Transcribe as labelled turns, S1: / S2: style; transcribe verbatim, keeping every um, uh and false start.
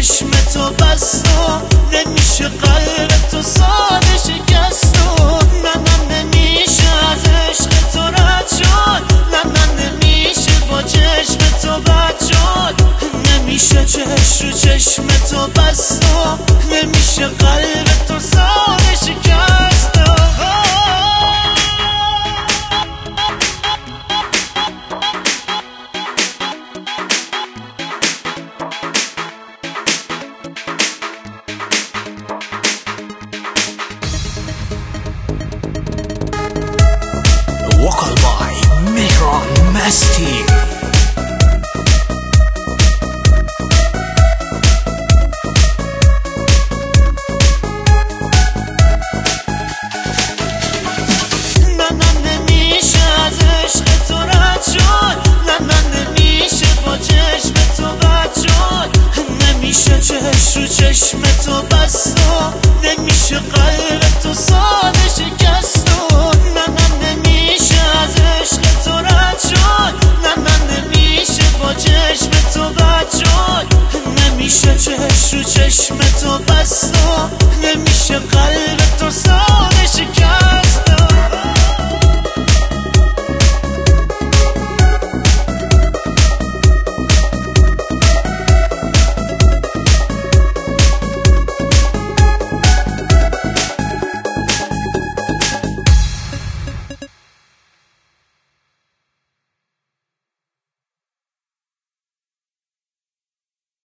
S1: چشم تو بست و نمیشه قلب تو ساده شکست و نه نه نمیشه از عشق تو رد شد، نه نه نمیشه با چشم تو بد شد، نمیشه چشم رو چشم تو بست و نمیشه قلب تو ساده شکست و
S2: Vocal by Mehran Masti.
S1: نه نه نمیشه از عشق تو رد شد، نه نه نمیشه با چشم تو بد شد، نمیشه چشم رو چشم تو بست و نمیشه قلب تو ساده شکست و نه نه نمیشه از عشق تو رد شد، نه نه نمیشه با چشم تو بد شد، نمیشه چشم رو چشم تو بست و نمیشه قلب